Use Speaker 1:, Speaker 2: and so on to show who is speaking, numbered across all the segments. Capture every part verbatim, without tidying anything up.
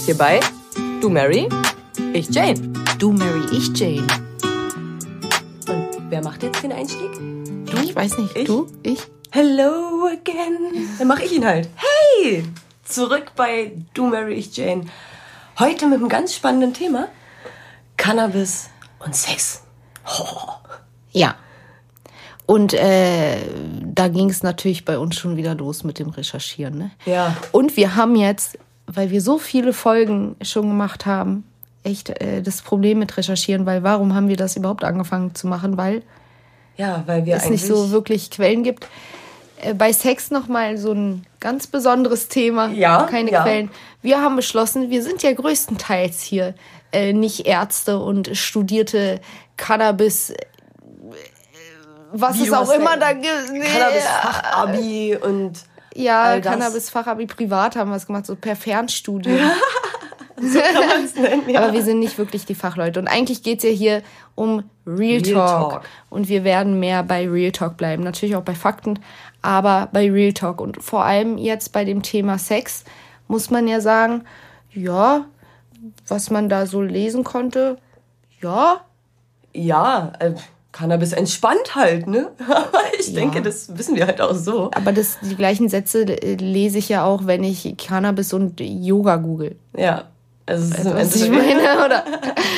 Speaker 1: hier bei Du Mary, ich Jane.
Speaker 2: Du Mary, ich Jane.
Speaker 1: Und wer macht jetzt den Einstieg?
Speaker 2: Du? Ich weiß nicht.
Speaker 1: Ich?
Speaker 2: Du? Ich?
Speaker 1: Hello again. Dann mache ich ihn halt. Hey! Zurück bei Du Mary, ich Jane. Heute mit einem ganz spannenden Thema. Cannabis und Sex. Oh.
Speaker 2: Ja. Und äh, da ging es natürlich bei uns schon wieder los mit dem Recherchieren. Ne?
Speaker 1: Ja.
Speaker 2: Und wir haben jetzt, weil wir so viele Folgen schon gemacht haben, echt äh, das Problem mit Recherchieren, weil warum haben wir das überhaupt angefangen zu machen? Weil
Speaker 1: Ja, weil wir
Speaker 2: es
Speaker 1: eigentlich...
Speaker 2: nicht so wirklich Quellen gibt. Äh, bei Sex nochmal so ein ganz besonderes Thema.
Speaker 1: Ja,
Speaker 2: Keine
Speaker 1: ja.
Speaker 2: Quellen. Wir haben beschlossen, wir sind ja größtenteils hier äh, nicht Ärzte und studierte Cannabis... Was
Speaker 1: Wie,
Speaker 2: es
Speaker 1: du
Speaker 2: auch
Speaker 1: hast
Speaker 2: immer
Speaker 1: dein
Speaker 2: da gibt. Nee.
Speaker 1: Cannabis-Fachabi und...
Speaker 2: Ja,
Speaker 1: all das.
Speaker 2: Cannabis-Fachabi privat haben wir es gemacht, so per Fernstudium.
Speaker 1: So kann man es nennen, ja.
Speaker 2: Aber wir sind nicht wirklich die Fachleute. Und eigentlich geht es ja hier um Real,
Speaker 1: Real
Speaker 2: Talk.
Speaker 1: Talk.
Speaker 2: Und wir werden mehr bei Real Talk bleiben. Natürlich auch bei Fakten, aber bei Real Talk. Und vor allem jetzt bei dem Thema Sex muss man ja sagen, ja, was man da so lesen konnte, ja,
Speaker 1: Ja, äh, Cannabis entspannt halt, ne? Aber ich
Speaker 2: Ja.
Speaker 1: denke, das wissen wir halt auch so.
Speaker 2: aber das, die gleichen Sätze äh, lese ich ja auch, wenn ich Cannabis und Yoga google.
Speaker 1: Ja. Also es ist im
Speaker 2: Was ich
Speaker 1: Endeffekt-
Speaker 2: meine, oder?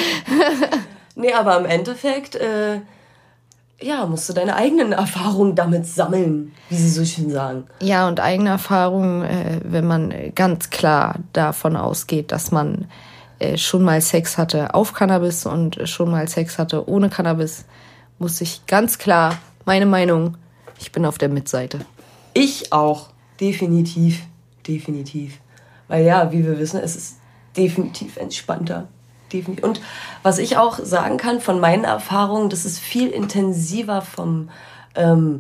Speaker 1: Nee, aber im Endeffekt, äh, ja, musst du deine eigenen Erfahrungen damit sammeln, wie sie so schön sagen.
Speaker 2: Ja, und eigene Erfahrungen, äh, wenn man ganz klar davon ausgeht, dass man äh, schon mal Sex hatte auf Cannabis und schon mal Sex hatte ohne Cannabis, muss ich ganz klar, meine Meinung, ich bin auf der Mitseite.
Speaker 1: Ich auch. Definitiv. Definitiv. Weil ja, wie wir wissen, es ist definitiv entspannter. Definitiv. Und was ich auch sagen kann von meinen Erfahrungen, das ist viel intensiver vom, ähm,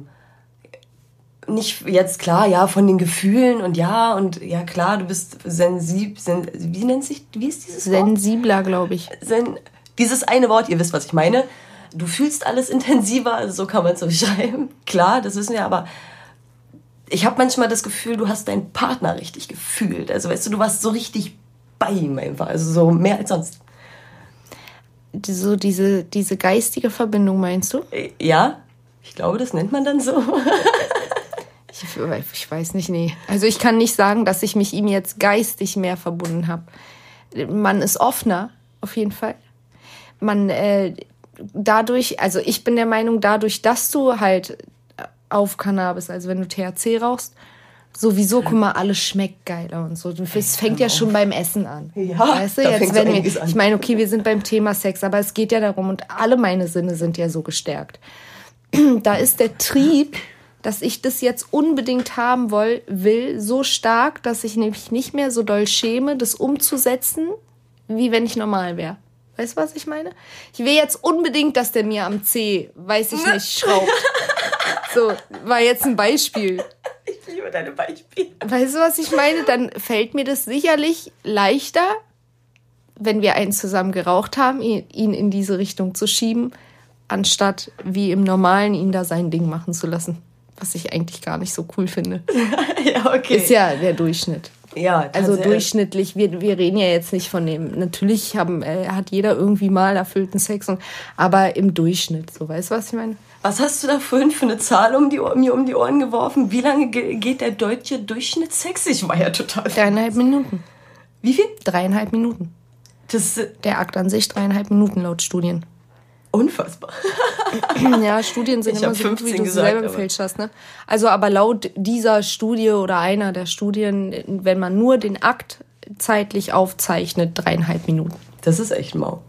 Speaker 1: nicht jetzt klar, ja, von den Gefühlen und ja, und ja klar, du bist sensib, sen, wie nennt sich, wie ist dieses Wort?
Speaker 2: Sensibler, glaube ich.
Speaker 1: Sen, dieses eine Wort, ihr wisst, was ich meine. Du fühlst alles intensiver, also so kann man es so beschreiben. Klar, das wissen wir, aber ich habe manchmal das Gefühl, du hast deinen Partner richtig gefühlt. Also weißt du, du warst so richtig bei ihm einfach, also so mehr als sonst.
Speaker 2: Die- So diese, diese geistige Verbindung, meinst du?
Speaker 1: Äh, Ja, ich glaube, das nennt man dann so.
Speaker 2: Ich, ich weiß nicht, nee. Also ich kann nicht sagen, dass ich mich ihm jetzt geistig mehr verbunden habe. Man ist offener, auf jeden Fall. Man, äh, dadurch, also ich bin der Meinung, dadurch, dass du halt auf Cannabis, also wenn du T H C rauchst, sowieso, guck mal, alles schmeckt geiler und so. Es fängt ja schon beim Essen an.
Speaker 1: Ja,
Speaker 2: weißt du,
Speaker 1: da
Speaker 2: jetzt
Speaker 1: fängt's
Speaker 2: wenn
Speaker 1: einiges
Speaker 2: wir,
Speaker 1: an.
Speaker 2: ich meine, okay, wir sind beim Thema Sex, aber es geht ja darum und alle meine Sinne sind ja so gestärkt. Da ist der Trieb, dass ich das jetzt unbedingt haben woll, will, so stark, dass ich nämlich nicht mehr so doll schäme, das umzusetzen, wie wenn ich normal wäre. Weißt du, was ich meine? Ich will jetzt unbedingt, dass der mir am Zeh, weiß ich nicht, schraubt. So, war jetzt ein Beispiel.
Speaker 1: Ich liebe deine Beispiele.
Speaker 2: Weißt du, was ich meine? Dann fällt mir das sicherlich leichter, wenn wir einen zusammen geraucht haben, ihn ihn in diese Richtung zu schieben, anstatt wie im Normalen ihn da sein Ding machen zu lassen. Was ich eigentlich gar nicht so cool finde.
Speaker 1: Ja, okay.
Speaker 2: Ist ja der Durchschnitt.
Speaker 1: ja,
Speaker 2: Also
Speaker 1: kannst du-
Speaker 2: durchschnittlich, wir, wir reden ja jetzt nicht von dem, natürlich haben, äh, hat jeder irgendwie mal erfüllten Sex, und, aber im Durchschnitt, so, weißt du, was ich meine?
Speaker 1: Was hast du da vorhin für eine Zahl um die, Ohren- mir um die Ohren geworfen? Wie lange ge- geht der deutsche Durchschnittssex? Ich war ja total...
Speaker 2: Dreieinhalb Minuten.
Speaker 1: Wie viel?
Speaker 2: Dreieinhalb Minuten.
Speaker 1: Das ist
Speaker 2: Der Akt an sich dreieinhalb Minuten laut Studien.
Speaker 1: unfassbar.
Speaker 2: Ja, Studien sind
Speaker 1: Ich
Speaker 2: immer
Speaker 1: hab
Speaker 2: so gut, wie
Speaker 1: fünfzehn
Speaker 2: du sie
Speaker 1: gesagt,
Speaker 2: selber
Speaker 1: aber-
Speaker 2: gefälscht hast. Ne? Also aber laut dieser Studie oder einer der Studien, wenn man nur den Akt zeitlich aufzeichnet, dreieinhalb Minuten.
Speaker 1: Das ist echt mau.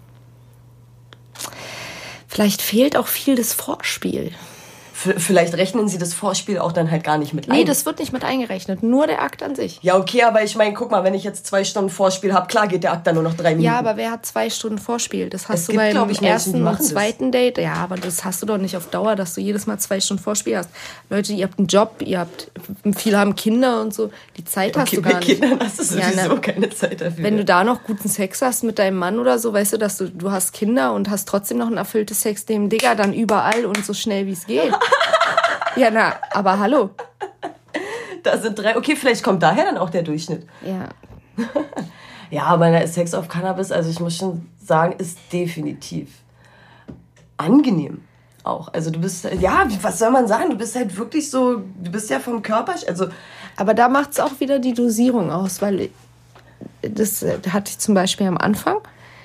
Speaker 2: Vielleicht fehlt auch viel das Vorspiel.
Speaker 1: V- Vielleicht rechnen sie das Vorspiel auch dann halt gar nicht mit ein.
Speaker 2: Nee, das wird nicht mit eingerechnet, nur der Akt an sich.
Speaker 1: Ja, okay, aber ich meine, guck mal, wenn ich jetzt zwei Stunden Vorspiel habe, klar geht der Akt dann nur noch drei Minuten.
Speaker 2: Ja, aber wer hat zwei Stunden Vorspiel? Das hast
Speaker 1: Es
Speaker 2: du
Speaker 1: gibt,
Speaker 2: beim
Speaker 1: glaub ich, Menschen, die
Speaker 2: ersten und
Speaker 1: machen das.
Speaker 2: zweiten Date. Ja, aber das hast du doch nicht auf Dauer, dass du jedes Mal zwei Stunden Vorspiel hast. Leute, ihr habt einen Job, ihr habt, viele haben Kinder und so. Die Zeit hast
Speaker 1: okay,
Speaker 2: du
Speaker 1: bei
Speaker 2: gar nicht.
Speaker 1: Kindern hast du
Speaker 2: Ja,
Speaker 1: sowieso
Speaker 2: ne.
Speaker 1: keine Zeit dafür.
Speaker 2: Wenn du da noch guten Sex hast mit deinem Mann oder so, weißt du, dass du, du hast Kinder und hast trotzdem noch ein erfülltes Sex, dem Digger dann überall und so schnell wie es geht. Ja, na, aber hallo.
Speaker 1: Da sind drei, okay, vielleicht kommt daher dann auch der Durchschnitt.
Speaker 2: Ja.
Speaker 1: Ja, aber Sex auf Cannabis, also ich muss schon sagen, ist definitiv angenehm auch. Also du bist, ja, was soll man sagen, du bist halt wirklich so, du bist ja vom Körper, also...
Speaker 2: Aber da macht es auch wieder die Dosierung aus, weil das hatte ich zum Beispiel am Anfang.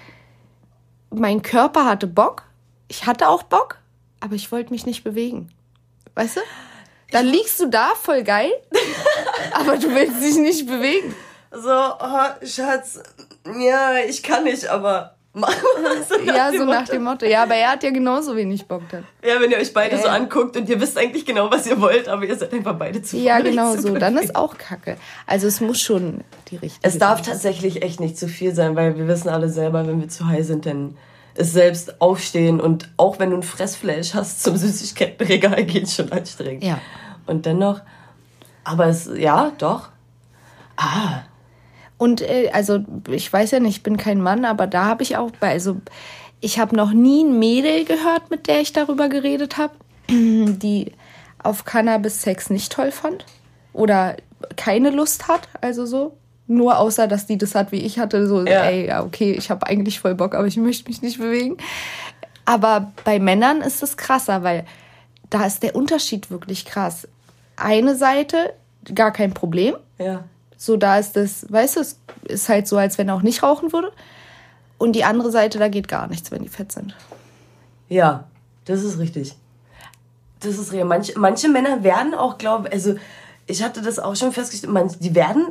Speaker 2: Mein Körper hatte Bock, ich hatte auch Bock, aber ich wollte mich nicht bewegen. Weißt du? Dann liegst du da, voll geil, aber du willst dich nicht bewegen.
Speaker 1: So, oh, Schatz, ja, ich kann nicht, aber mach mal so nach
Speaker 2: Ja,
Speaker 1: dem
Speaker 2: so nach
Speaker 1: Motto.
Speaker 2: dem Motto. Ja, aber er hat ja genauso wenig Bock dann.
Speaker 1: Ja, wenn ihr euch beide
Speaker 2: Ja.
Speaker 1: so anguckt und ihr wisst eigentlich genau, was ihr wollt, aber ihr seid einfach beide zu
Speaker 2: Ja,
Speaker 1: faul,
Speaker 2: genau
Speaker 1: zu
Speaker 2: so. Dann
Speaker 1: bewegen.
Speaker 2: ist auch Kacke. Also es muss schon die richtige
Speaker 1: Es darf
Speaker 2: sein.
Speaker 1: tatsächlich echt nicht zu viel sein, weil wir wissen alle selber, wenn wir zu high sind, dann ist selbst aufstehen und auch wenn du ein Fressflash hast, zum Süßigkeitenregal geht schon anstrengend.
Speaker 2: Ja.
Speaker 1: Und dennoch, aber es, ja, doch. Ah,
Speaker 2: Und äh, also ich weiß ja nicht, ich bin kein Mann, aber da habe ich auch bei, also ich habe noch nie ein Mädel gehört, mit der ich darüber geredet habe, die auf Cannabis Sex nicht toll fand oder keine Lust hat, also so. Nur außer, dass die das hat, wie ich hatte, so,
Speaker 1: Ja.
Speaker 2: ey, ja, okay, ich habe eigentlich voll Bock, aber ich möchte mich nicht bewegen. Aber bei Männern ist es krasser, weil da ist der Unterschied wirklich krass. Eine Seite, gar kein Problem.
Speaker 1: ja.
Speaker 2: So, da ist das, weißt du, es ist halt so, als wenn er auch nicht rauchen würde. Und die andere Seite, da geht gar nichts, wenn die fett sind.
Speaker 1: Ja, das ist richtig. Das ist real. Manche, manche Männer werden auch, glaube ich, also ich hatte das auch schon festgestellt, manche, die werden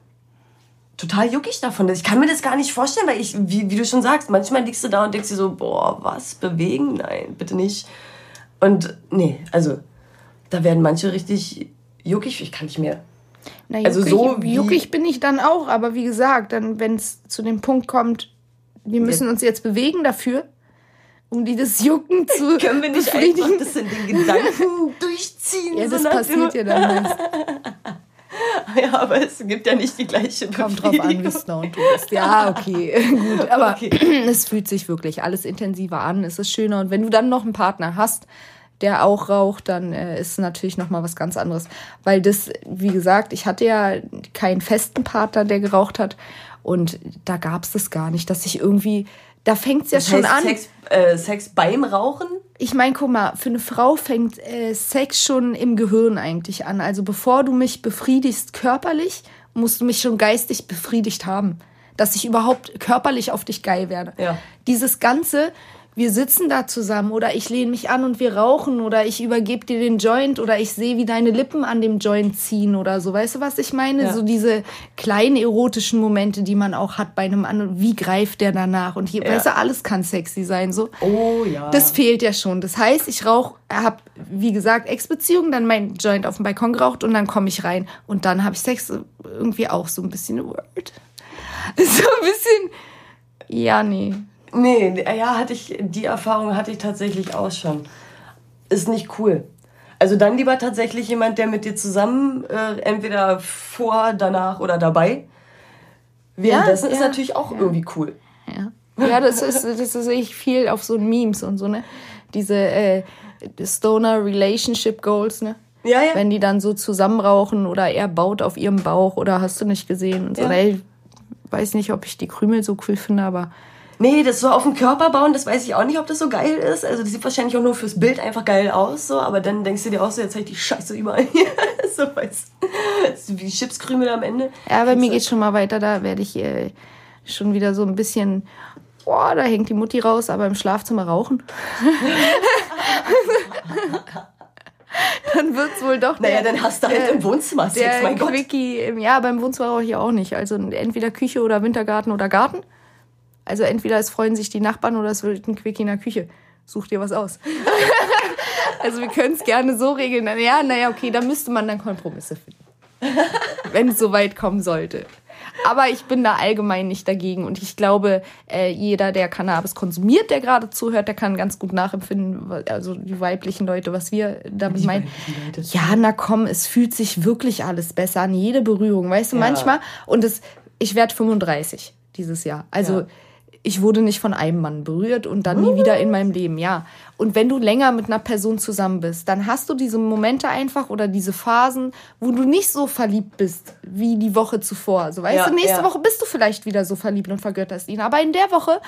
Speaker 1: total juckig davon. Ich kann mir das gar nicht vorstellen, weil ich, wie, wie du schon sagst, manchmal liegst du da und denkst dir so, boah, was, bewegen? Nein, bitte nicht. Und nee, also da werden manche richtig juckig, ich kann nicht mehr.
Speaker 2: Na, juckig,
Speaker 1: Also so wie-
Speaker 2: juckig bin ich dann auch, aber wie gesagt, dann, wenn es zu dem Punkt kommt, wir müssen uns jetzt bewegen dafür, um die das Jucken zu
Speaker 1: Können wir nicht einfach
Speaker 2: befriedigen.
Speaker 1: das in den Gedanken durchziehen?
Speaker 2: Ja,
Speaker 1: so
Speaker 2: das
Speaker 1: nach
Speaker 2: passiert
Speaker 1: dem-
Speaker 2: ja dann meist.
Speaker 1: Ja, aber es gibt ja nicht die gleiche
Speaker 2: Kommt drauf an, wie stoned du bist. Ja, okay, gut. Aber
Speaker 1: Okay.
Speaker 2: es fühlt sich wirklich alles intensiver an. Es ist schöner. Und wenn du dann noch einen Partner hast, der auch raucht, dann äh, ist natürlich noch mal was ganz anderes. Weil das, wie gesagt, ich hatte ja keinen festen Partner, der geraucht hat. Und da gab es das gar nicht, dass ich irgendwie... Da fängt es ja
Speaker 1: Das
Speaker 2: schon
Speaker 1: heißt,
Speaker 2: an.
Speaker 1: Sex, äh, Sex beim Rauchen?
Speaker 2: Ich meine, guck mal, für eine Frau fängt äh, Sex schon im Gehirn eigentlich an. Also bevor du mich befriedigst körperlich, musst du mich schon geistig befriedigt haben. Dass ich überhaupt körperlich auf dich geil werde.
Speaker 1: Ja.
Speaker 2: Dieses Ganze, wir sitzen da zusammen oder ich lehne mich an und wir rauchen oder ich übergebe dir den Joint oder ich sehe, wie deine Lippen an dem Joint ziehen oder so. Weißt du, was ich meine?
Speaker 1: Ja.
Speaker 2: So diese kleinen erotischen Momente, die man auch hat bei einem anderen. Wie greift der danach? Und hier,
Speaker 1: Ja.
Speaker 2: weißt du, alles kann sexy sein. So.
Speaker 1: Oh ja.
Speaker 2: Das fehlt ja schon. Das heißt, ich rauche, habe, wie gesagt, Ex-Beziehung, dann mein Joint auf dem Balkon geraucht und dann komme ich rein. Und dann habe ich Sex irgendwie auch so ein bisschen weird. So ein bisschen, ja, nee.
Speaker 1: Nee, ja, hatte ich, die Erfahrung hatte ich tatsächlich auch schon. Ist nicht cool. Also dann lieber tatsächlich jemand, der mit dir zusammen, äh, entweder vor, danach oder dabei. Währenddessen
Speaker 2: Ja,
Speaker 1: ist
Speaker 2: ja,
Speaker 1: natürlich auch
Speaker 2: ja.
Speaker 1: irgendwie cool.
Speaker 2: Ja, ja das ist das ist echt viel auf so Memes und so, ne? Diese äh, Stoner Relationship Goals, ne?
Speaker 1: Ja, ja.
Speaker 2: Wenn die dann so zusammen rauchen oder er baut auf ihrem Bauch oder hast du nicht gesehen und so.
Speaker 1: Ja.
Speaker 2: Ey, weiß nicht, ob ich die Krümel so cool finde, aber
Speaker 1: Nee, das so auf den Körper bauen, das weiß ich auch nicht, ob das so geil ist. Also das sieht wahrscheinlich auch nur fürs Bild einfach geil aus, so. Aber dann denkst du dir auch so, jetzt hab ich die Scheiße überall hier. So, weißt du, so wie Chipskrümel am Ende.
Speaker 2: ja, bei mir geht's schon mal weiter, da werde ich äh, schon wieder so ein bisschen, boah, da hängt die Mutti raus, aber im Schlafzimmer rauchen. Dann wird's wohl doch
Speaker 1: Naja,
Speaker 2: der,
Speaker 1: dann hast du halt
Speaker 2: der-
Speaker 1: im Wohnzimmer Sex,
Speaker 2: der
Speaker 1: mein Gott.
Speaker 2: Quickie, im- ja, beim Wohnzimmer rauche ich auch nicht. Also entweder Küche oder Wintergarten oder Garten. Also entweder es freuen sich die Nachbarn oder es wird ein Quickie in der Küche. Such dir was aus. Also wir können es gerne so regeln. Ja, naja, okay, da müsste man dann Kompromisse finden. Wenn es so weit kommen sollte. Aber ich bin da allgemein nicht dagegen. Und ich glaube, äh, jeder, der Cannabis konsumiert, der gerade zuhört, der kann ganz gut nachempfinden, wa- also die weiblichen Leute, was wir damit
Speaker 1: Die
Speaker 2: meinen.
Speaker 1: weiblichen Leute.
Speaker 2: Ja, na komm, es fühlt sich wirklich alles besser an, jede Berührung, weißt du,
Speaker 1: Ja.
Speaker 2: manchmal. Und es, ich werde fünfunddreißig dieses Jahr. Also
Speaker 1: Ja.
Speaker 2: ich wurde nicht von einem Mann berührt und dann nie wieder in meinem Leben, ja. Und wenn du länger mit einer Person zusammen bist, dann hast du diese Momente einfach oder diese Phasen, wo du nicht so verliebt bist wie die Woche zuvor. So, weißt
Speaker 1: Ja,
Speaker 2: du, nächste
Speaker 1: ja.
Speaker 2: Woche bist du vielleicht wieder so verliebt und vergötterst ihn. Aber in der Woche,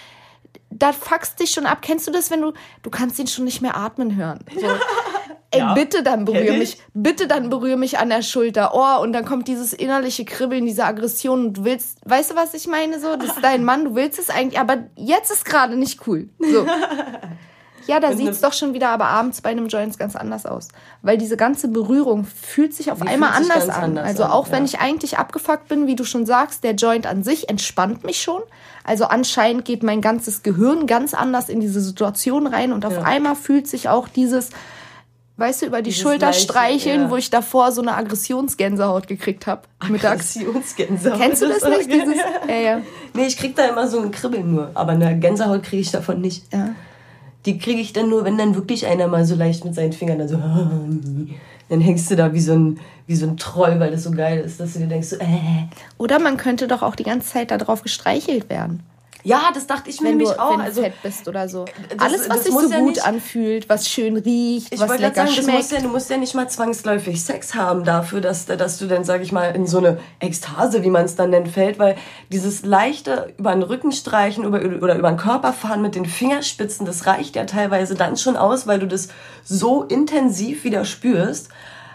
Speaker 2: da fuckst dich schon ab. Kennst du das, wenn du, du kannst ihn schon nicht mehr atmen hören? So. Ey,
Speaker 1: Ja,
Speaker 2: bitte dann berühr
Speaker 1: kenn ich.
Speaker 2: mich, bitte dann berühr mich an der Schulter. Oh, und dann kommt dieses innerliche Kribbeln, diese Aggression. Und du willst, weißt du, was ich meine? So, das ist dein Mann, du willst es eigentlich, aber jetzt ist gerade nicht cool. So. Ja, da sieht's doch schon wieder aber abends bei einem Joints ganz anders aus. Weil diese ganze Berührung fühlt sich auf
Speaker 1: Die
Speaker 2: einmal
Speaker 1: fühlt sich
Speaker 2: anders
Speaker 1: ganz
Speaker 2: an.
Speaker 1: anders
Speaker 2: Also
Speaker 1: an,
Speaker 2: auch wenn
Speaker 1: ja.
Speaker 2: ich eigentlich abgefuckt bin, wie du schon sagst, der Joint an sich entspannt mich schon. Also anscheinend geht mein ganzes Gehirn ganz anders in diese Situation rein und auf
Speaker 1: Ja.
Speaker 2: einmal fühlt sich auch dieses, weißt du, über die
Speaker 1: Dieses
Speaker 2: Schulter
Speaker 1: leichte,
Speaker 2: streicheln,
Speaker 1: ja.
Speaker 2: wo ich davor so eine Aggressionsgänsehaut gekriegt habe. Mittags.
Speaker 1: Aggressionsgänsehaut.
Speaker 2: Kennst du das nicht? Dieses, ja, ja.
Speaker 1: Nee, ich krieg da immer so ein Kribbeln nur. Aber eine Gänsehaut kriege ich davon nicht.
Speaker 2: Ja.
Speaker 1: Die kriege ich dann nur, wenn dann wirklich einer mal so leicht mit seinen Fingern dann so... Dann hängst du da wie so ein, wie so ein Troll, weil das so geil ist, dass du dir denkst so... Äh.
Speaker 2: Oder man könnte doch auch die ganze Zeit darauf gestreichelt werden.
Speaker 1: Ja, das dachte ich mir
Speaker 2: Wenn du,
Speaker 1: nämlich auch.
Speaker 2: wenn du
Speaker 1: Also,
Speaker 2: fett bist oder so.
Speaker 1: das-
Speaker 2: Alles, was
Speaker 1: das
Speaker 2: sich
Speaker 1: muss
Speaker 2: so
Speaker 1: ja
Speaker 2: gut
Speaker 1: nicht-
Speaker 2: anfühlt, was schön riecht,
Speaker 1: ich
Speaker 2: was
Speaker 1: wollte
Speaker 2: lecker
Speaker 1: gerade sagen, das
Speaker 2: schmeckt.
Speaker 1: muss ja, du musst ja nicht mal zwangsläufig Sex haben dafür, dass, dass du dann, sag ich mal, in so eine Ekstase, wie man es dann nennt, fällt, weil dieses leichte über den Rücken streichen über, oder über den Körper fahren mit den Fingerspitzen, das reicht ja teilweise dann schon aus, weil du das so intensiv wieder spürst.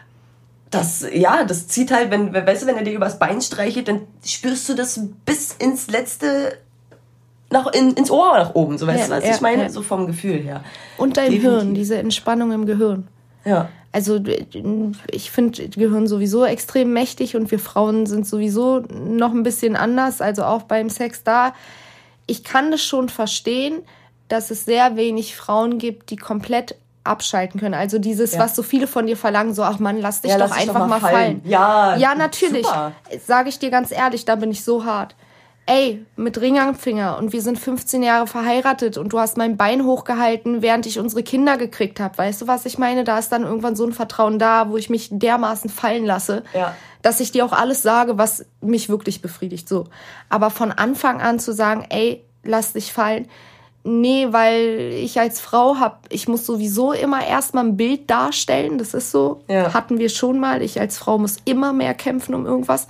Speaker 1: Das, ja, das zieht halt, wenn, weißt du, wenn er dir übers Bein streichelt, dann spürst du das bis ins letzte, nach, in, ins Ohr nach oben, so, weißt
Speaker 2: Ja,
Speaker 1: du, was
Speaker 2: ja,
Speaker 1: ich meine?
Speaker 2: ja.
Speaker 1: So vom Gefühl her.
Speaker 2: Und dein
Speaker 1: Definitiv.
Speaker 2: Hirn, diese Entspannung im Gehirn.
Speaker 1: Ja.
Speaker 2: Also ich finde Gehirn sowieso extrem mächtig und wir Frauen sind sowieso noch ein bisschen anders, also auch beim Sex da. Ich kann das schon verstehen, dass es sehr wenig Frauen gibt, die komplett abschalten können. Also dieses,
Speaker 1: Ja.
Speaker 2: was so viele von dir verlangen, so, ach Mann, lass dich
Speaker 1: Ja,
Speaker 2: doch
Speaker 1: lass dich
Speaker 2: einfach
Speaker 1: doch
Speaker 2: mal
Speaker 1: mal
Speaker 2: fallen.
Speaker 1: fallen. Ja,
Speaker 2: ja, natürlich.
Speaker 1: super.
Speaker 2: Sage ich dir ganz ehrlich, da bin ich so hart. Ey, mit Ring am Finger und wir sind fünfzehn Jahre verheiratet und du hast mein Bein hochgehalten, während ich unsere Kinder gekriegt habe. Weißt du, was ich meine? Da ist dann irgendwann so ein Vertrauen da, wo ich mich dermaßen fallen lasse,
Speaker 1: Ja.
Speaker 2: dass ich dir auch alles sage, was mich wirklich befriedigt. So. Aber von Anfang an zu sagen, ey, lass dich fallen, nee, weil ich als Frau hab, ich muss sowieso immer erstmal ein Bild darstellen, das ist so,
Speaker 1: Ja.
Speaker 2: hatten wir schon mal, ich als Frau muss immer mehr kämpfen um irgendwas.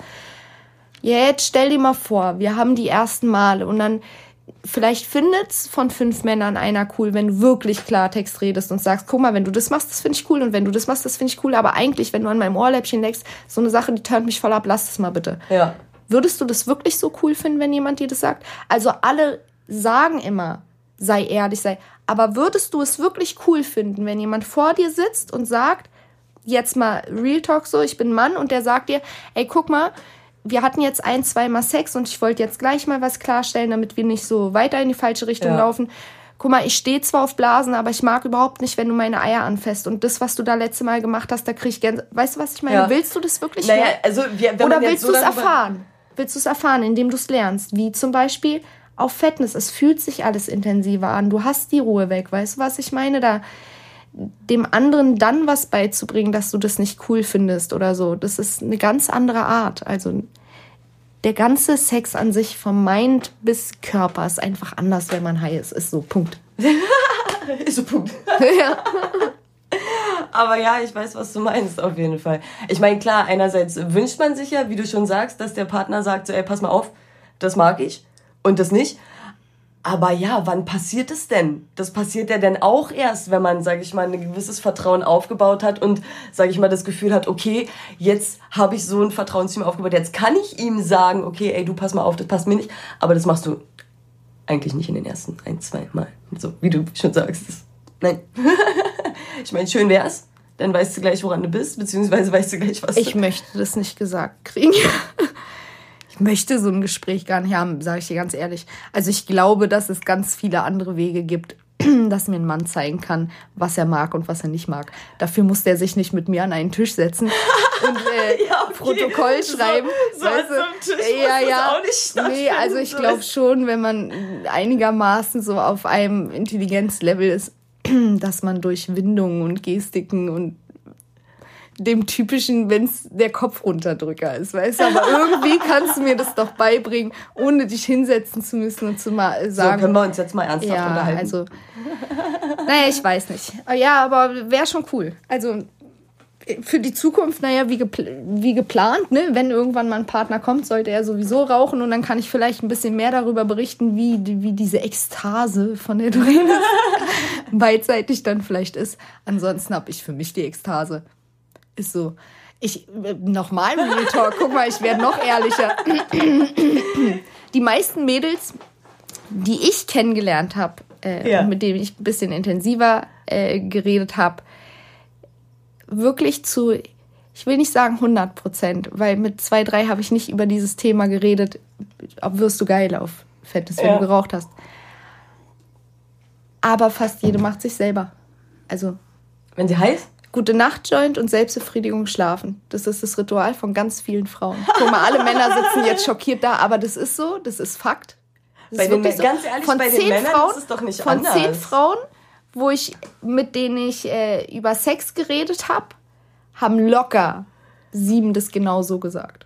Speaker 2: Jetzt stell dir mal vor, wir haben die ersten Male und dann vielleicht findet's von fünf Männern einer cool, wenn du wirklich Klartext redest und sagst, guck mal, wenn du das machst, das finde ich cool und wenn du das machst, das finde ich cool, aber eigentlich, wenn du an meinem Ohrläppchen leckst, so eine Sache, die turnt mich voll ab, lass das mal bitte.
Speaker 1: Ja.
Speaker 2: Würdest du das wirklich so cool finden, wenn jemand dir das sagt? Also alle sagen immer, sei ehrlich, sei. Aber würdest du es wirklich cool finden, wenn jemand vor dir sitzt und sagt, jetzt mal Real Talk so, ich bin Mann und der sagt dir, ey, guck mal, wir hatten jetzt ein, zwei Mal Sex und ich wollte jetzt gleich mal was klarstellen, damit wir nicht so weiter in die falsche Richtung
Speaker 1: Ja.
Speaker 2: laufen. Guck mal, ich stehe zwar auf Blasen, aber ich mag überhaupt nicht, wenn du meine Eier anfasst. Und das, was du da letzte Mal gemacht hast, da krieg ich Gänse. Weißt du, was ich meine?
Speaker 1: Ja.
Speaker 2: Willst du das wirklich
Speaker 1: Naja,
Speaker 2: lernen?
Speaker 1: also, wir, wenn
Speaker 2: Oder
Speaker 1: man jetzt
Speaker 2: willst
Speaker 1: so
Speaker 2: du es
Speaker 1: darüber-
Speaker 2: erfahren? Willst du es erfahren, indem du es lernst? Wie zum Beispiel auf Fitness. Es fühlt sich alles intensiver an. Du hast die Ruhe weg. Weißt du, was ich meine? Da dem anderen dann was beizubringen, dass du das nicht cool findest oder so. Das ist eine ganz andere Art. Also der ganze Sex an sich vom Mind bis Körper ist einfach anders, wenn man high ist. Ist so, Punkt.
Speaker 1: Ist so, Punkt.
Speaker 2: Ja.
Speaker 1: Aber ja, ich weiß, was du meinst, auf jeden Fall. Ich meine, klar, einerseits wünscht man sich ja, wie du schon sagst, dass der Partner sagt, so, ey, pass mal auf, das mag ich und das nicht. Aber ja, wann passiert es denn? Das passiert ja dann auch erst, wenn man, sage ich mal, ein gewisses Vertrauen aufgebaut hat und, sage ich mal, das Gefühl hat, okay, jetzt habe ich so ein Vertrauen zu ihm aufgebaut, jetzt kann ich ihm sagen, okay, ey, du pass mal auf, das passt mir nicht. Aber das machst du eigentlich nicht in den ersten ein, zwei Mal. So, wie du schon sagst. Das, nein. Ich meine, schön wär's. Dann weißt du gleich, woran du bist, beziehungsweise weißt du gleich, was
Speaker 2: Ich
Speaker 1: du...
Speaker 2: möchte das nicht gesagt kriegen. Ich möchte so ein Gespräch gar nicht haben, sage ich dir ganz ehrlich. Also ich glaube, dass es ganz viele andere Wege gibt, dass mir ein Mann zeigen kann, was er mag und was er nicht mag. Dafür muss der sich nicht mit mir an einen Tisch setzen und äh,
Speaker 1: Ja, okay.
Speaker 2: Protokoll
Speaker 1: So-
Speaker 2: schreiben.
Speaker 1: so an
Speaker 2: weißt du?
Speaker 1: so einem Tisch muss
Speaker 2: ja,
Speaker 1: das
Speaker 2: ja.
Speaker 1: auch nicht stattfinden,
Speaker 2: Nee, also ich
Speaker 1: so.
Speaker 2: glaube schon, wenn man einigermaßen so auf einem Intelligenzlevel ist, dass man durch Windungen und Gestiken und dem typischen, wenn es der Kopfunterdrücker ist, weißt du? Aber irgendwie kannst du mir das doch beibringen, ohne dich hinsetzen zu müssen und zu mal sagen...
Speaker 1: So, können wir uns jetzt mal ernsthaft
Speaker 2: ja,
Speaker 1: unterhalten?
Speaker 2: Also, naja, ich weiß nicht. Ja, aber wäre schon cool. Also für die Zukunft, naja, wie, gepl- wie geplant, ne? Wenn irgendwann mal ein Partner kommt, sollte er sowieso rauchen und dann kann ich vielleicht ein bisschen mehr darüber berichten, wie, wie diese Ekstase, von der du redest, beidseitig dann vielleicht ist. Ansonsten habe ich für mich die Ekstase. Ist so. Ich, nochmal Real Talk, guck mal, ich werde noch ehrlicher. Die meisten Mädels, die ich kennengelernt habe, äh, ja. mit denen ich ein bisschen intensiver äh, geredet habe, wirklich zu, ich will nicht sagen hundert Prozent, weil mit zwei, drei habe ich nicht über dieses Thema geredet, ob wirst du geil auf Fettes, wenn ja. du geraucht hast. Aber fast jede macht sich selber. Also.
Speaker 1: Wenn sie heiß?
Speaker 2: Gute Nacht-Joint und Selbstbefriedigung schlafen. Das ist das Ritual von ganz vielen Frauen. Guck mal, alle Männer sitzen jetzt schockiert da, aber das ist so, das ist Fakt. Das
Speaker 1: bei
Speaker 2: ist
Speaker 1: den,
Speaker 2: so.
Speaker 1: Ganz ehrlich,
Speaker 2: von
Speaker 1: bei den Männern
Speaker 2: Frauen,
Speaker 1: ist es doch nicht
Speaker 2: von
Speaker 1: anders.
Speaker 2: Von zehn Frauen, wo ich, mit denen ich äh, über Sex geredet habe, haben locker sieben das genauso gesagt.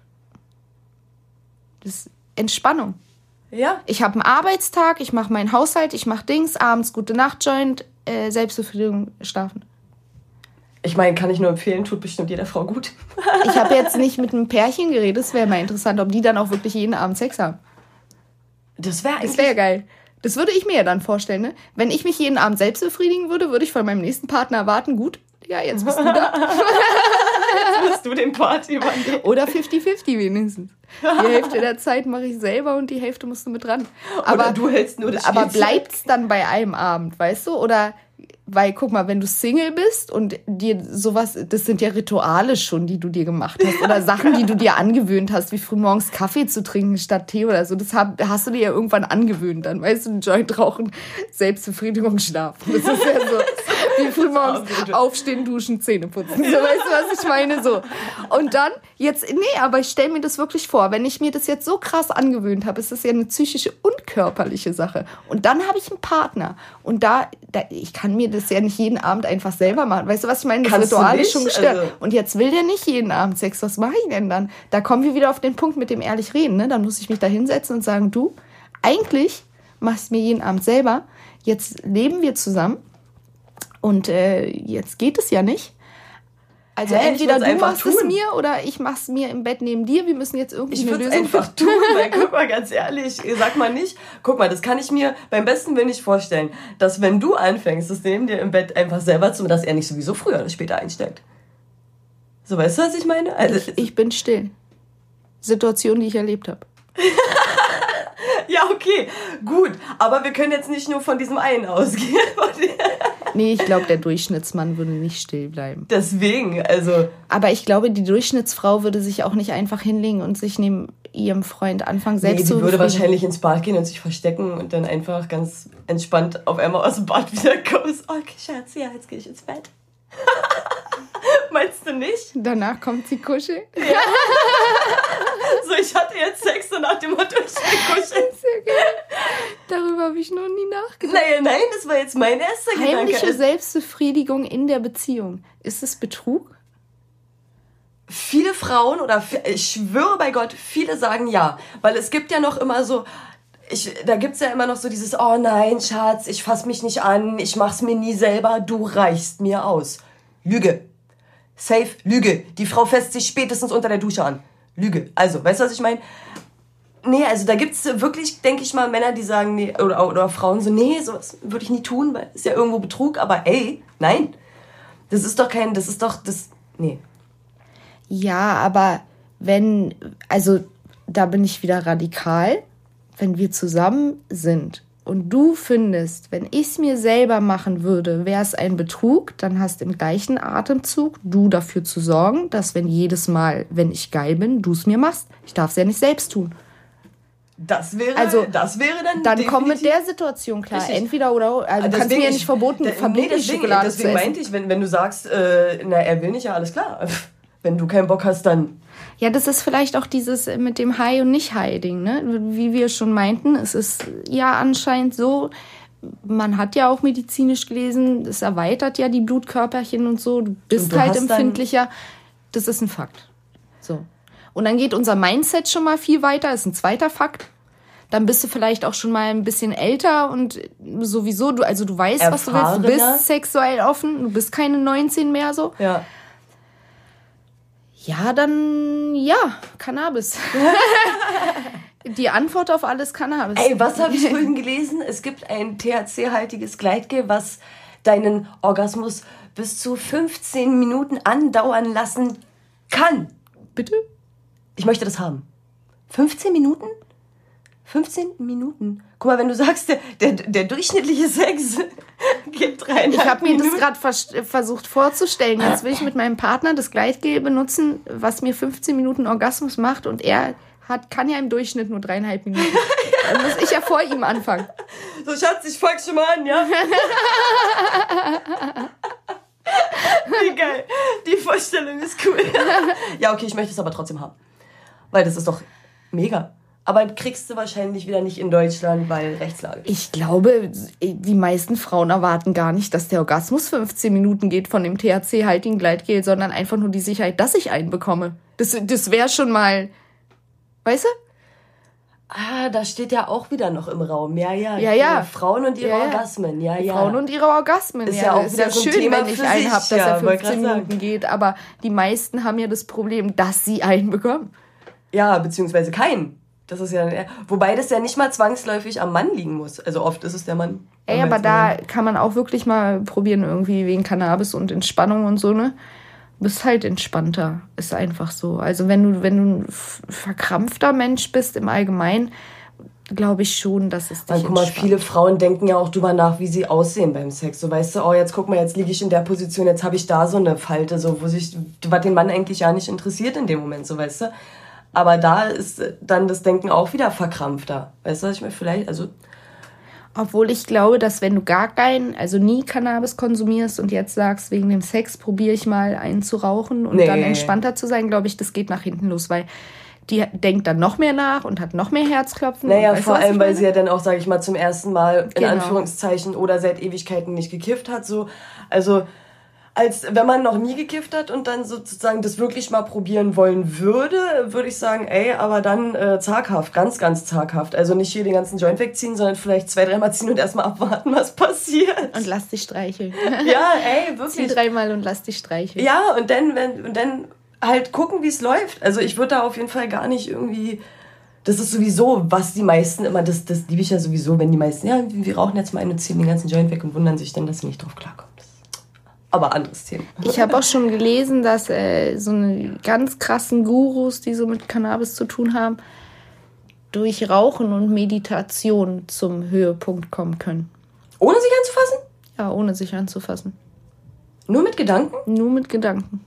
Speaker 2: Das ist Entspannung.
Speaker 1: Ja.
Speaker 2: Ich habe einen Arbeitstag, ich mache meinen Haushalt, ich mache Dings, abends gute Nacht-Joint, äh, Selbstbefriedigung, schlafen.
Speaker 1: Ich meine, kann ich nur empfehlen, tut bestimmt jeder Frau gut.
Speaker 2: Ich habe jetzt nicht mit einem Pärchen geredet, es wäre mal interessant, ob die dann auch wirklich jeden Abend Sex haben.
Speaker 1: Das wäre
Speaker 2: Das wäre geil. Das würde ich mir ja dann vorstellen, ne? Wenn ich mich jeden Abend selbst befriedigen würde, würde ich von meinem nächsten Partner erwarten, gut, ja, jetzt bist du da.
Speaker 1: Jetzt musst du den Part übernehmen.
Speaker 2: Oder fünfzig fünfzig wenigstens. Die Hälfte der Zeit mache ich selber und die Hälfte musst du mit dran. Aber,
Speaker 1: Oder du hältst nur das
Speaker 2: Aber bleibt's dann bei einem Abend, weißt du? Oder... Weil, guck mal, wenn du Single bist und dir sowas, das sind ja Rituale schon, die du dir gemacht hast. Oder Sachen, die du dir angewöhnt hast, wie frühmorgens Kaffee zu trinken statt Tee oder so. Das hast du dir ja irgendwann angewöhnt dann. Weißt du, ein Joint rauchen, Selbstbefriedigung, schlafen. Das ist ja so, wie frühmorgens aufstehen, duschen, Zähne putzen. So, weißt du, was ich meine? So. Und dann, jetzt, nee, aber ich stelle mir das wirklich vor. Wenn ich mir das jetzt so krass angewöhnt habe, ist das ja eine psychische und körperliche Sache. Und dann habe ich einen Partner. Und da, da ich kann mir das ja nicht jeden Abend einfach selber machen. Weißt du, was ich meine? Das
Speaker 1: Kannst
Speaker 2: Ritual ist schon gestört.
Speaker 1: Also
Speaker 2: und jetzt will der nicht jeden Abend Sex. Was mache ich denn dann? Da kommen wir wieder auf den Punkt mit dem ehrlich reden. Ne? Dann muss ich mich da hinsetzen und sagen, du, eigentlich machst du mir jeden Abend selber. Jetzt leben wir zusammen. Und äh, jetzt geht es ja nicht. Also
Speaker 1: Hä,
Speaker 2: entweder du machst
Speaker 1: tun.
Speaker 2: es mir oder ich mach's mir im Bett neben dir. Wir müssen jetzt irgendwie
Speaker 1: ich
Speaker 2: eine Lösung
Speaker 1: einfach tun, weil guck mal, ganz ehrlich, sag mal nicht, guck mal, das kann ich mir beim besten Willen nicht vorstellen, dass wenn du anfängst, das neben dir im Bett einfach selber zu, dass er nicht sowieso früher oder später einsteigt. So, weißt du, was ich meine? Also,
Speaker 2: ich, ich bin still. Situation, die ich erlebt habe.
Speaker 1: Ja, okay, gut. Aber wir können jetzt nicht nur von diesem einen ausgehen.
Speaker 2: Nee, ich glaube, der Durchschnittsmann würde nicht still bleiben.
Speaker 1: Deswegen, also...
Speaker 2: Aber ich glaube, die Durchschnittsfrau würde sich auch nicht einfach hinlegen und sich neben ihrem Freund anfangen, selbst
Speaker 1: nee,
Speaker 2: zu
Speaker 1: die würde wahrscheinlich ins Bad gehen und sich verstecken und dann einfach ganz entspannt auf einmal aus dem Bad wieder kommen. Okay, Schatz, ja, jetzt gehe ich ins Bett. Meinst du nicht?
Speaker 2: Danach kommt sie kuscheln.
Speaker 1: Ja. So, ich hatte jetzt Sex und nach dem Motto, ich will kuscheln.
Speaker 2: Sehr geil. Darüber habe ich noch nie nachgedacht.
Speaker 1: Naja, nein, das war jetzt mein erster Gedanke.
Speaker 2: Heimliche Selbstbefriedigung in der Beziehung. Ist es Betrug?
Speaker 1: Viele Frauen, oder ich schwöre bei Gott, viele sagen ja. Weil es gibt ja noch immer so... Ich, da gibt's ja immer noch so dieses, oh nein, Schatz, ich fass mich nicht an, ich mach's mir nie selber, du reichst mir aus. Lüge. Safe, Lüge. Die Frau fässt sich spätestens unter der Dusche an. Lüge. Also, weißt du, was ich meine? Nee, also da gibt's wirklich, denke ich mal, Männer, die sagen, nee, oder, oder Frauen so, nee, sowas würde ich nie tun, weil ist ja irgendwo Betrug, aber ey, nein. Das ist doch kein, das ist doch, das, nee.
Speaker 2: Ja, aber wenn, also da bin ich wieder radikal. Wenn wir zusammen sind und du findest, wenn ich es mir selber machen würde, wäre es ein Betrug, dann hast im gleichen Atemzug du dafür zu sorgen, dass wenn jedes Mal, wenn ich geil bin, du es mir machst. Ich darf es ja nicht selbst tun.
Speaker 1: Das wäre,
Speaker 2: also,
Speaker 1: das wäre dann
Speaker 2: Dann komm mit der Situation klar. Richtig. Entweder oder. Also du kannst mir ja nicht verboten,
Speaker 1: da,
Speaker 2: verbieten,
Speaker 1: nee, deswegen,
Speaker 2: Schokolade
Speaker 1: deswegen
Speaker 2: zu essen.
Speaker 1: meinte ich, wenn, wenn du sagst, äh, na, er will nicht, ja, alles klar. Wenn du keinen Bock hast, dann...
Speaker 2: Ja, das ist vielleicht auch dieses mit dem High- und Nicht-High-Ding, ne? Wie wir schon meinten, es ist ja anscheinend so, man hat ja auch medizinisch gelesen, es erweitert ja die Blutkörperchen und so, du bist und du halt empfindlicher. Das ist ein Fakt. So. Und dann geht unser Mindset schon mal viel weiter, ist ein zweiter Fakt. Dann bist du vielleicht auch schon mal ein bisschen älter und sowieso, du, also du weißt, was du willst, du bist sexuell offen, du bist keine neunzehn mehr so.
Speaker 1: Ja.
Speaker 2: Ja, dann ja, Cannabis. Die Antwort auf alles Cannabis.
Speaker 1: Ey, was habe ich vorhin gelesen? Es gibt ein T H C-haltiges Gleitgel, was deinen Orgasmus bis zu fünfzehn Minuten andauern lassen kann.
Speaker 2: Bitte?
Speaker 1: Ich möchte das haben. fünfzehn Minuten? fünfzehn Minuten? Guck mal, wenn du sagst, der, der, der durchschnittliche Sex geht dreieinhalb
Speaker 2: Ich habe mir
Speaker 1: Minuten.
Speaker 2: das gerade vers- versucht vorzustellen. Jetzt will ich mit meinem Partner das Gleitgel benutzen, was mir fünfzehn Minuten Orgasmus macht und er hat, kann ja im Durchschnitt nur dreieinhalb Minuten. Dann muss ich ja vor ihm anfangen.
Speaker 1: So, Schatz, ich folge schon mal an, ja? Wie geil. Die Vorstellung ist cool. Ja, okay, ich möchte es aber trotzdem haben. Weil das ist doch mega. Aber kriegst du wahrscheinlich wieder nicht in Deutschland, weil Rechtslage.
Speaker 2: Ich glaube, die meisten Frauen erwarten gar nicht, dass der Orgasmus fünfzehn Minuten geht von dem T H C-haltigen Gleitgel, sondern einfach nur die Sicherheit, dass ich einen bekomme. Das, das wäre schon mal, weißt du?
Speaker 1: Ah, da steht ja auch wieder noch im Raum. Ja, ja.
Speaker 2: Ja, ja.
Speaker 1: Frauen und ihre
Speaker 2: Ja, ja.
Speaker 1: Orgasmen. Ja, ja.
Speaker 2: Frauen und ihre Orgasmen.
Speaker 1: Ist
Speaker 2: ja,
Speaker 1: ja auch
Speaker 2: ist
Speaker 1: wieder
Speaker 2: ja
Speaker 1: so ein
Speaker 2: schön,
Speaker 1: Thema
Speaker 2: wenn ich
Speaker 1: für
Speaker 2: einen
Speaker 1: sich.
Speaker 2: habe, dass
Speaker 1: Ja,
Speaker 2: er
Speaker 1: wollte
Speaker 2: fünfzehn
Speaker 1: grad
Speaker 2: Minuten
Speaker 1: sagen.
Speaker 2: geht. Aber die meisten haben ja das Problem, dass sie einen bekommen.
Speaker 1: Ja, beziehungsweise keinen. Das ist ja, wobei das ja nicht mal zwangsläufig am Mann liegen muss. Also oft ist es der Mann.
Speaker 2: Ey, aber da kann man auch wirklich mal probieren, irgendwie wegen Cannabis und Entspannung und so, ne? Du bist halt entspannter. Ist einfach so. Also wenn du, wenn du ein verkrampfter Mensch bist im Allgemeinen, glaube ich schon, dass es dich
Speaker 1: Dann, guck mal,
Speaker 2: entspannt.
Speaker 1: viele Frauen denken ja auch drüber nach, wie sie aussehen beim Sex. So, weißt du, oh, jetzt guck mal, jetzt liege ich in der Position, jetzt habe ich da so eine Falte, so, wo sich, was den Mann eigentlich ja nicht interessiert in dem Moment, so, weißt du. Aber da ist dann das Denken auch wieder verkrampfter. Weißt du, was ich mir vielleicht, also...
Speaker 2: Obwohl ich glaube, dass wenn du gar keinen, also nie Cannabis konsumierst und jetzt sagst, wegen dem Sex probiere ich mal einen zu rauchen und
Speaker 1: Nee.
Speaker 2: dann entspannter zu sein, glaube ich, das geht nach hinten los, weil die denkt dann noch mehr nach und hat noch mehr Herzklopfen.
Speaker 1: Naja,
Speaker 2: Weißt du,
Speaker 1: vor
Speaker 2: was ich
Speaker 1: allem, weil
Speaker 2: meine?
Speaker 1: sie ja dann auch, sage ich mal, zum ersten Mal, in
Speaker 2: Genau.
Speaker 1: Anführungszeichen, oder seit Ewigkeiten nicht gekifft hat. So. Also, als wenn man noch nie gekifft hat und dann sozusagen das wirklich mal probieren wollen würde, würde ich sagen, ey, aber dann äh, zaghaft, ganz, ganz zaghaft. Also nicht hier den ganzen Joint wegziehen, sondern vielleicht zwei, dreimal ziehen und erstmal abwarten, was passiert.
Speaker 2: Und lass dich streicheln.
Speaker 1: Ja, ey,
Speaker 2: Zieh
Speaker 1: wirklich.
Speaker 2: dreimal und lass dich streicheln.
Speaker 1: Ja, und dann, wenn, und dann halt gucken, wie es läuft. Also ich würde da auf jeden Fall gar nicht irgendwie... Das ist sowieso, was die meisten immer, das, das liebe ich ja sowieso, wenn die meisten, ja, wir rauchen jetzt mal einen und ziehen den ganzen Joint weg und wundern sich dann, dass sie nicht drauf klarkommen. Das, aber anderes Thema.
Speaker 2: Ich habe auch schon gelesen, dass äh, so eine ganz krassen Gurus, die so mit Cannabis zu tun haben, durch Rauchen und Meditation zum Höhepunkt kommen können.
Speaker 1: Ohne sich anzufassen?
Speaker 2: Ja, ohne sich anzufassen.
Speaker 1: Nur mit Gedanken?
Speaker 2: Nur mit Gedanken.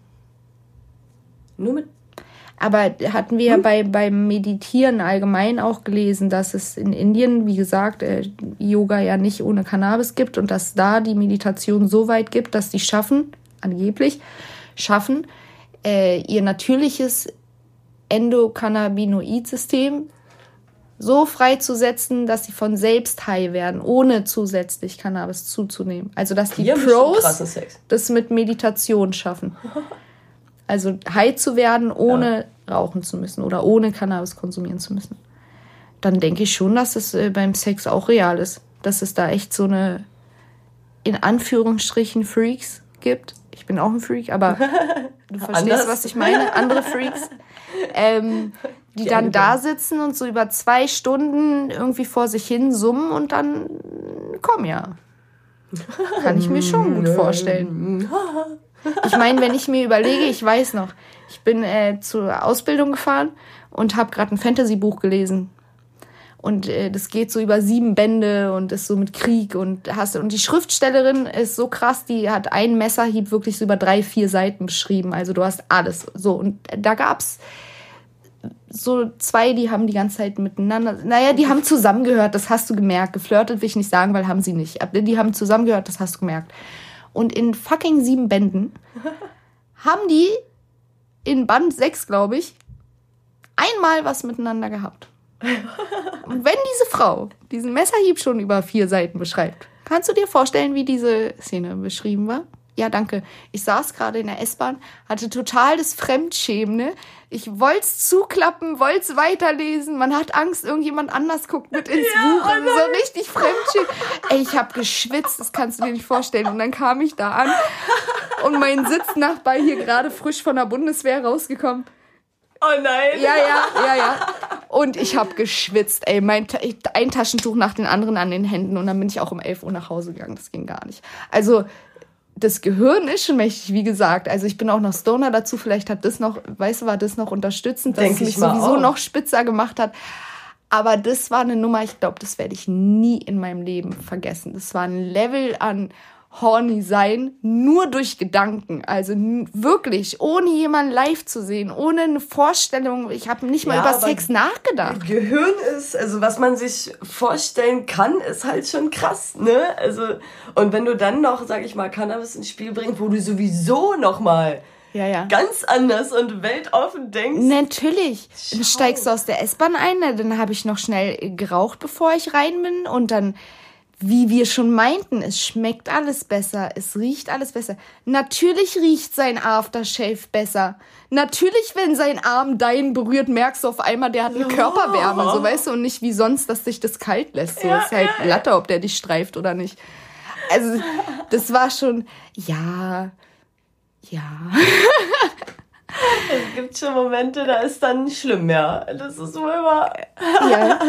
Speaker 1: Nur mit...
Speaker 2: Aber hatten wir ja bei, beim Meditieren allgemein auch gelesen, dass es in Indien, wie gesagt, äh, Yoga ja nicht ohne Cannabis gibt und dass da die Meditation so weit gibt, dass die schaffen, angeblich, schaffen, äh, ihr natürliches Endokannabinoid-System so freizusetzen, dass sie von selbst high werden, ohne zusätzlich Cannabis zuzunehmen. Also dass die
Speaker 1: Die haben bestimmt
Speaker 2: Pros
Speaker 1: krassen Sex.
Speaker 2: das mit Meditation schaffen. Also high zu werden, ohne ja. rauchen zu müssen oder ohne Cannabis konsumieren zu müssen. Dann denke ich schon, dass es äh, beim Sex auch real ist. Dass es da echt so eine, in Anführungsstrichen, Freaks gibt. Ich bin auch ein Freak, aber du verstehst,
Speaker 1: Anders.
Speaker 2: was ich meine. Andere Freaks. Ähm, die
Speaker 1: Die
Speaker 2: dann da
Speaker 1: eine
Speaker 2: sitzen und so über zwei Stunden irgendwie vor sich hin summen und dann komm ja. Kann ich mir schon gut vorstellen. Ich meine, wenn ich mir überlege, ich weiß noch, ich bin äh, zur Ausbildung gefahren und habe gerade ein Fantasy-Buch gelesen. Und äh, das geht so über sieben Bände und ist so mit Krieg und hast und die Schriftstellerin ist so krass, die hat einen Messerhieb wirklich so über drei, vier Seiten beschrieben. Also du hast alles. So, und da gab's so zwei, die haben die ganze Zeit miteinander, naja, die haben zusammengehört, das hast du gemerkt. Geflirtet will ich nicht sagen, weil haben sie nicht. Aber die haben zusammengehört, das hast du gemerkt. Und in fucking sieben Bänden haben die in Band sechs, glaube ich, einmal was miteinander gehabt. Und wenn diese Frau diesen Messerhieb schon über vier Seiten beschreibt, kannst du dir vorstellen, wie diese Szene beschrieben war? Ja, danke. Ich saß gerade in der S-Bahn, hatte total das Fremdschämen, ne? Ich wollte es zuklappen, wollte es weiterlesen. Man hat Angst, irgendjemand anders guckt mit ins ja, Buch. Und so richtig Fremdschämen. Ey, ich habe geschwitzt, das kannst du dir nicht vorstellen. Und dann kam ich da an und mein Sitznachbar hier gerade frisch von der Bundeswehr rausgekommen.
Speaker 1: Oh nein.
Speaker 2: Ja, ja, ja, ja. Und ich habe geschwitzt, ey. Mein, ein Taschentuch nach den anderen an den Händen. Und dann bin ich auch um elf Uhr nach Hause gegangen. Das ging gar nicht. Also das Gehirn ist schon mächtig, wie gesagt. Also ich bin auch noch Stoner dazu. Vielleicht hat das noch, weißt du, war das noch unterstützend, dass es mich sowieso auch noch spitzer gemacht hat. Aber das war eine Nummer, ich glaube, das werde ich nie in meinem Leben vergessen. Das war ein Level an horny sein, nur durch Gedanken. Also n- wirklich, ohne jemanden live zu sehen, ohne eine Vorstellung. Ich habe nicht mal ja, über Sex nachgedacht.
Speaker 1: Gehirn ist, also was man sich vorstellen kann, ist halt schon krass, ne? Also, und wenn du dann noch, sag ich mal, Cannabis ins Spiel bringst, wo du sowieso noch mal ja, ja. ganz anders und weltoffen denkst.
Speaker 2: Natürlich. Schau. Dann steigst du aus der S-Bahn ein, dann habe ich noch schnell geraucht, bevor ich rein bin und dann wie wir schon meinten, es schmeckt alles besser, es riecht alles besser. Natürlich riecht sein Aftershave besser. Natürlich, wenn sein Arm deinen berührt, merkst du auf einmal, der hat eine Körperwärme, so weißt du, und nicht wie sonst, dass sich das kalt lässt. So ja, ist halt ja, Latte, ob der dich streift oder nicht. Also, das war schon, ja, ja.
Speaker 1: Es gibt schon Momente, da ist dann schlimm, ja. Das ist wohl wahr. Ja.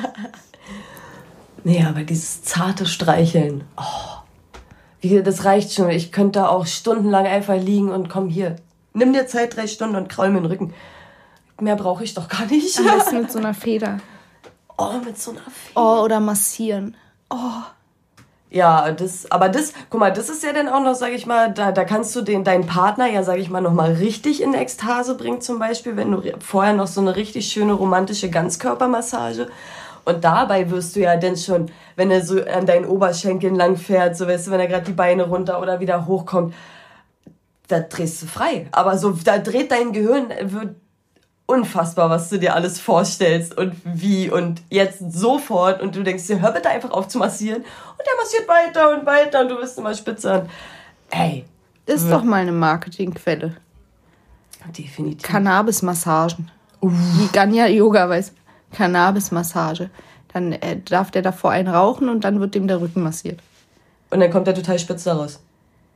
Speaker 1: Nee, aber dieses zarte Streicheln, oh, wie, das reicht schon. Ich könnte auch stundenlang einfach liegen und komm hier, nimm dir Zeit, drei Stunden und kraul mir den Rücken. Mehr brauche ich doch gar nicht.
Speaker 2: Am besten mit so einer Feder.
Speaker 1: Oh, mit so einer Feder.
Speaker 2: Oh, oder massieren. Oh.
Speaker 1: Ja, das, aber das, guck mal, das ist ja dann auch noch, sag ich mal, da, da kannst du den, deinen Partner ja, sag ich mal, noch mal richtig in Ekstase bringen, zum Beispiel, wenn du vorher noch so eine richtig schöne romantische Ganzkörpermassage. Und dabei wirst du ja dann schon, wenn er so an deinen Oberschenkeln lang fährt, so weißt du, wenn er gerade die Beine runter oder wieder hochkommt, da drehst du frei. Aber so, da dreht dein Gehirn, wird unfassbar, was du dir alles vorstellst und wie und jetzt sofort und du denkst dir, hör bitte einfach auf zu massieren und der massiert weiter und weiter und du bist immer spitzer. Ey.
Speaker 2: Ist doch mal eine Marketingquelle.
Speaker 1: Definitiv.
Speaker 2: Cannabis-Massagen. Uh. Wie Ganya Yoga weiß. Cannabis-Massage. Dann äh, darf der davor einen rauchen und dann wird dem der Rücken massiert.
Speaker 1: Und dann kommt er total spitz daraus.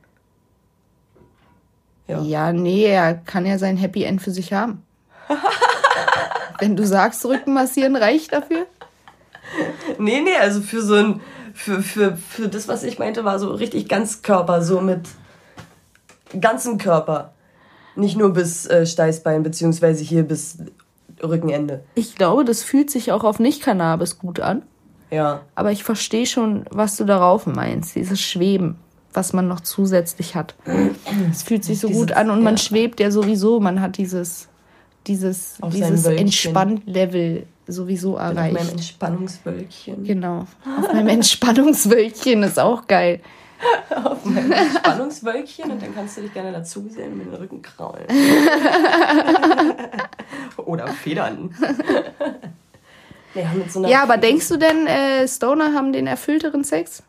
Speaker 2: Ja. ja, nee, er kann ja sein Happy End für sich haben. Wenn du sagst, Rücken massieren reicht dafür?
Speaker 1: Nee, nee, also für so ein, für, für, für das, was ich meinte, war so richtig Ganzkörper, so mit ganzen Körper. Nicht nur bis äh, Steißbein, beziehungsweise hier bis Rückenende.
Speaker 2: Ich glaube, das fühlt sich auch auf Nicht-Cannabis gut an.
Speaker 1: Ja.
Speaker 2: Aber ich verstehe schon, was du darauf meinst. Dieses Schweben, was man noch zusätzlich hat. Es fühlt sich so dieses, gut an und man ja. schwebt ja sowieso. Man hat dieses, dieses, dieses Entspannt-Level sowieso erreicht.
Speaker 1: Auf meinem Entspannungswölkchen.
Speaker 2: Genau. Auf meinem Entspannungswölkchen ist auch geil.
Speaker 1: Auf meinem Entspannungswölkchen und dann kannst du dich gerne dazugesellen und mit den Rücken kraulen. Oder federn. Ja, mit so einer
Speaker 2: ja, aber denkst du denn, äh, Stoner haben den erfüllteren Sex?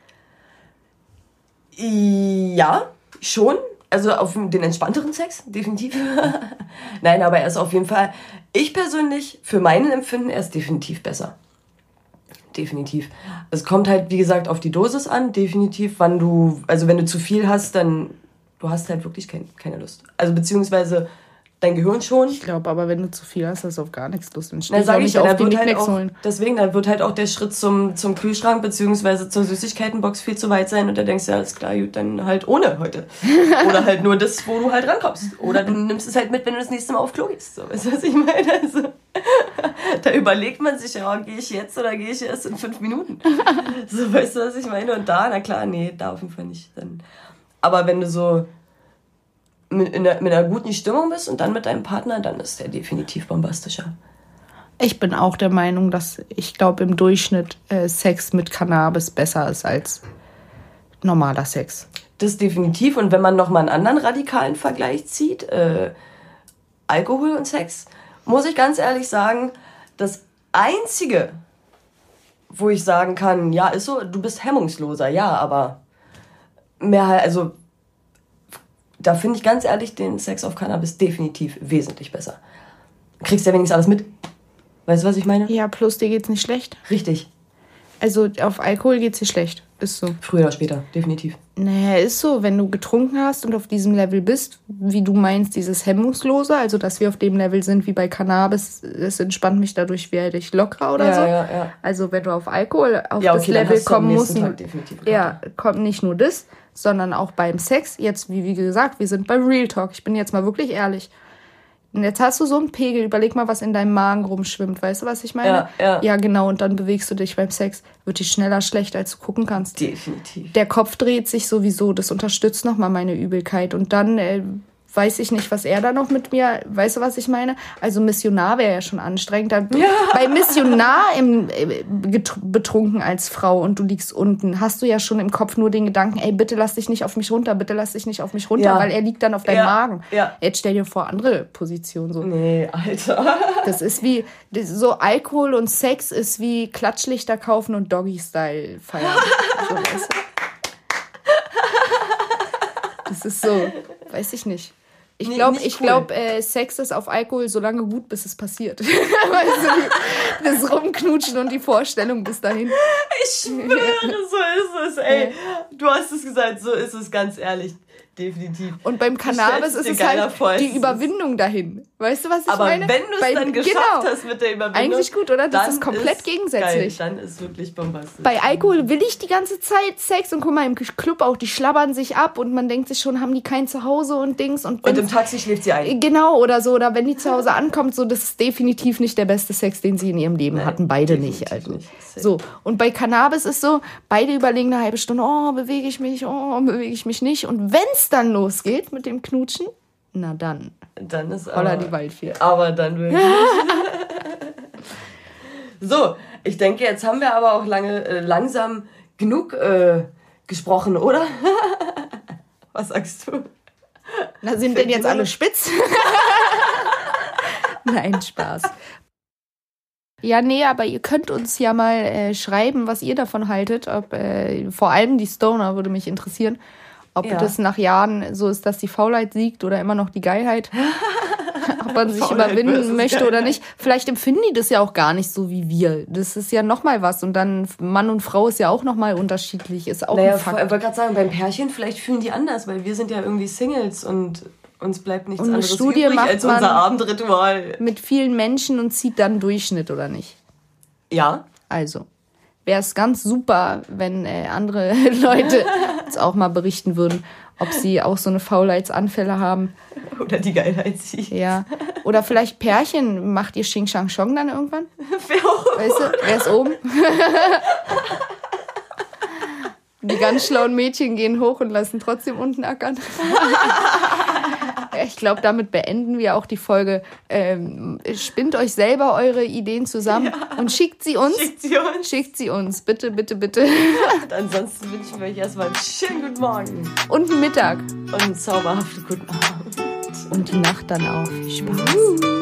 Speaker 1: Ja, schon. Also auf den entspannteren Sex, definitiv. Nein, aber er ist auf jeden Fall, ich persönlich, für meinen Empfinden, er ist definitiv besser. Definitiv. Es kommt halt, wie gesagt, auf die Dosis an, definitiv, wann du, also wenn du zu viel hast, dann, du hast halt wirklich kein, keine Lust. Also beziehungsweise dein Gehirn schon.
Speaker 2: Ich glaube aber, wenn du zu viel hast, hast du auf gar nichts Lust. Dann
Speaker 1: Na, sag ich ja, da wird halt auch, deswegen, da wird halt auch der Schritt zum, zum Kühlschrank beziehungsweise zur Süßigkeitenbox viel zu weit sein und da denkst du, ja, alles klar, gut, dann halt ohne heute. Oder halt nur das, wo du halt rankommst. Oder du nimmst es halt mit, wenn du das nächste Mal auf Klo gehst. So, weißt du, was ich meine? Also, da überlegt man sich ja, gehe ich jetzt oder gehe ich erst in fünf Minuten? So, weißt du, was ich meine? Und da, na klar, nee, da auf jeden Fall nicht. Dann. Aber wenn du so mit, in der, mit einer guten Stimmung bist und dann mit deinem Partner, dann ist der definitiv bombastischer.
Speaker 2: Ich bin auch der Meinung, dass ich glaube im Durchschnitt äh, Sex mit Cannabis besser ist als normaler Sex.
Speaker 1: Das definitiv. Und wenn man nochmal einen anderen radikalen Vergleich zieht, äh, Alkohol und Sex, muss ich ganz ehrlich sagen, das Einzige, wo ich sagen kann, ja, ist so, du bist hemmungsloser, ja, aber mehr halt, also da finde ich ganz ehrlich den Sex auf Cannabis definitiv wesentlich besser. Du kriegst ja wenigstens alles mit. Weißt du, was ich meine?
Speaker 2: Ja, plus dir geht's nicht schlecht.
Speaker 1: Richtig.
Speaker 2: Also auf Alkohol geht's dir schlecht. Ist so.
Speaker 1: Früher oder später, definitiv.
Speaker 2: Naja, ist so. Wenn du getrunken hast und auf diesem Level bist, wie du meinst, dieses Hemmungslose, also dass wir auf dem Level sind wie bei Cannabis, es entspannt mich dadurch, werde ich lockerer oder
Speaker 1: ja,
Speaker 2: so.
Speaker 1: Ja, ja.
Speaker 2: Also wenn du auf Alkohol auf
Speaker 1: ja, okay,
Speaker 2: das Level kommen musst,
Speaker 1: definitiv
Speaker 2: ja, kommt nicht nur das, sondern auch beim Sex. Jetzt, wie, wie gesagt, wir sind bei Real Talk. Ich bin jetzt mal wirklich ehrlich. Und jetzt hast du so einen Pegel, überleg mal, was in deinem Magen rumschwimmt. Weißt du, was ich meine?
Speaker 1: Ja, ja.
Speaker 2: Ja, genau, und dann bewegst du dich beim Sex. Wird dir schneller schlecht, als du gucken kannst.
Speaker 1: Definitiv.
Speaker 2: Der Kopf dreht sich sowieso, das unterstützt nochmal meine Übelkeit. Und dann äh, weiß ich nicht, was er da noch mit mir, weißt du, was ich meine? Also Missionar wäre ja schon anstrengend. Da, ja. Bei Missionar im, äh, betrunken als Frau und du liegst unten, hast du ja schon im Kopf nur den Gedanken, ey, bitte lass dich nicht auf mich runter, bitte lass dich nicht auf mich runter, ja. weil er liegt dann auf deinem
Speaker 1: ja.
Speaker 2: Magen.
Speaker 1: Ja.
Speaker 2: Jetzt stell dir vor, andere Position so.
Speaker 1: Nee, Alter.
Speaker 2: Das ist wie, das, so Alkohol und Sex ist wie Klatschlichter kaufen und Doggy-Style feiern. So, weißt du? Das ist so, weiß ich nicht. Ich glaube, ich cool. glaub, äh, Sex ist auf Alkohol so lange gut, bis es passiert. Weißt du, das Rumknutschen und die Vorstellung bis dahin.
Speaker 1: Ich schwöre, so ist es, ey. Ja. Du hast es gesagt, so ist es, ganz ehrlich. Definitiv.
Speaker 2: Und beim Cannabis ist es halt vor, die Überwindung dahin. Weißt du, was ich
Speaker 1: aber
Speaker 2: meine?
Speaker 1: Aber wenn du es dann geschafft genau. hast mit der Überwindung.
Speaker 2: Eigentlich gut, oder? Das ist komplett ist gegensätzlich.
Speaker 1: Geil. Dann ist wirklich bombastisch.
Speaker 2: Bei Alkohol will ich die ganze Zeit Sex und guck mal, im Club auch, die schlabbern sich ab und man denkt sich schon, haben die kein Zuhause und Dings. Und,
Speaker 1: und im Taxi schläft sie ein.
Speaker 2: Genau, oder so. Oder wenn die zu Hause ankommt, so, das ist definitiv nicht der beste Sex, den sie in ihrem Leben Nein, hatten. Beide nicht. Also. Nicht. So. Und bei Cannabis ist so, beide überlegen eine halbe Stunde, oh, bewege ich mich, oh, bewege ich mich nicht. Und wenn es dann losgeht mit dem Knutschen, na dann.
Speaker 1: Dann ist
Speaker 2: Holla die Waldfee.
Speaker 1: Aber dann wirklich. So, ich denke, jetzt haben wir aber auch lange, äh, langsam genug äh, gesprochen, oder? Was sagst du?
Speaker 2: Na, sind denn jetzt alle spitz? Nein, Spaß. Ja, nee, aber ihr könnt uns ja mal äh, schreiben, was ihr davon haltet. Ob, äh, vor allem die Stoner würde mich interessieren. Ob ja. das nach Jahren so ist, dass die Faulheit siegt oder immer noch die Geilheit. Ob man sich Faulheit überwinden möchte Geilheit. Oder nicht. Vielleicht empfinden die das ja auch gar nicht so wie wir. Das ist ja nochmal was. Und dann Mann und Frau ist ja auch nochmal unterschiedlich. Ist auch
Speaker 1: naja,
Speaker 2: ein Fakt.
Speaker 1: Ich wollte gerade sagen, beim Pärchen, vielleicht fühlen die anders, weil wir sind ja irgendwie Singles und uns bleibt nichts
Speaker 2: und
Speaker 1: anderes
Speaker 2: Studie
Speaker 1: übrig
Speaker 2: macht
Speaker 1: als unser Abendritual.
Speaker 2: Mit vielen Menschen und zieht dann Durchschnitt, oder nicht?
Speaker 1: Ja.
Speaker 2: Also, wäre es ganz super, wenn äh, andere Leute uns auch mal berichten würden, ob sie auch so eine Faulheitsanfälle haben.
Speaker 1: Oder die Geilheit sieht.
Speaker 2: Ja. Oder vielleicht Pärchen. Macht ihr Xing Shang Chong dann irgendwann?
Speaker 1: Wer oben?
Speaker 2: Weißt du, wer ist oben? Die ganz schlauen Mädchen gehen hoch und lassen trotzdem unten ackern. Ich glaube, damit beenden wir auch die Folge. Ähm, spinnt euch selber eure Ideen zusammen ja. und schickt sie uns.
Speaker 1: Schickt sie uns.
Speaker 2: Schickt sie uns. Bitte, bitte, bitte.
Speaker 1: Und ansonsten wünschen wir euch erstmal einen schönen guten Morgen.
Speaker 2: Und einen Mittag.
Speaker 1: Und einen zauberhaften guten Abend.
Speaker 2: Und die Nacht dann auch. Viel Spaß.